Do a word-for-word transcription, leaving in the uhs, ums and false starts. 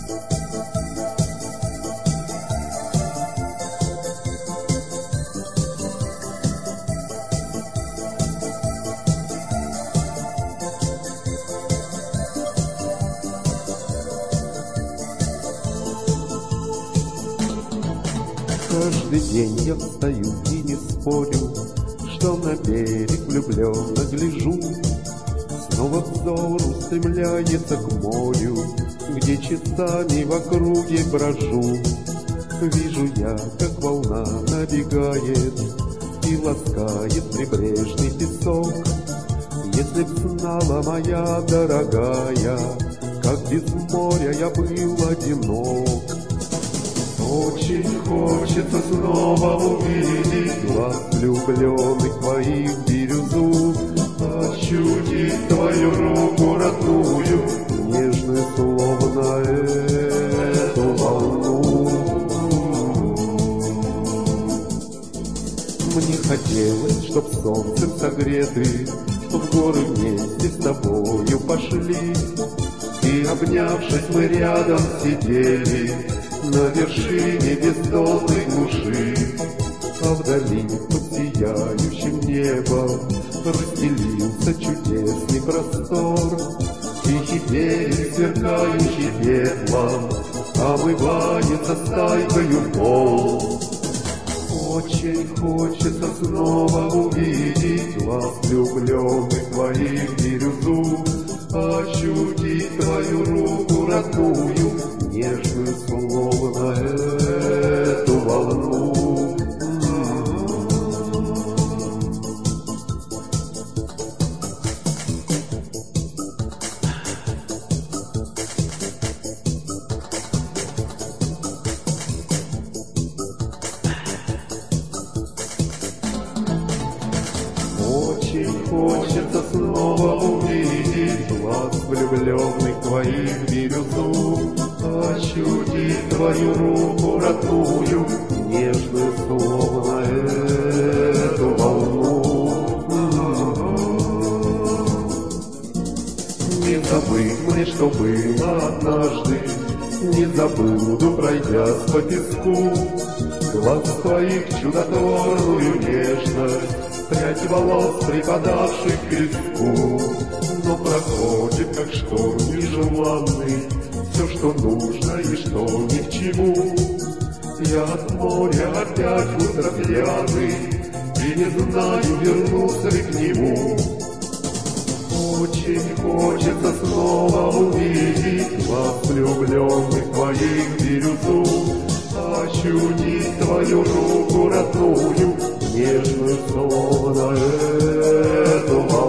Каждый день я встаю и не спорю, что на берег влюбленно гляжу. Снова взор устремляется к морю, где часами в округе брожу. Вижу я, как волна набегает и ласкает прибрежный песок. Если б знала моя дорогая, как без моря я был одинок. Очень хочется снова увидеть глаз влюбленных твоих в бирюзу, ощутить твою руку родную, нежную, словно эту волну. Мне хотелось, чтоб солнцем согреты в горы вместе с тобою пошли, и, обнявшись, мы рядом сидели на вершине бездонной глуши, а вдали под сияющим небом расстелился чудесный простор. Тихий берег, сверкающий пеплом, омывается стайкою волн. Очень хочется снова увидеть глаз влюбленных твоих в бирюзу, ощутить твою руку родную, нежную, словно эту волну. Очень хочется снова увидеть глаз влюбленных твоих в бирюзу, ощутить твою руку родную, нежную, словно эту волну. Не забыть мне, что было однажды, не забуду, пройдясь по песку, глаз твоих чудотворную нежность, прядь волос, припадавших к виску. Но проходит, как шторм нежеланный, все, что нужно и что ни к чему. Я от моря опять в утро пьяный, и не знаю, вернусь ли к нему. Очень хочется снова увидеть глаз влюбленных твоих в бирюзу, ощутить твою руку родную, нежную, словно эту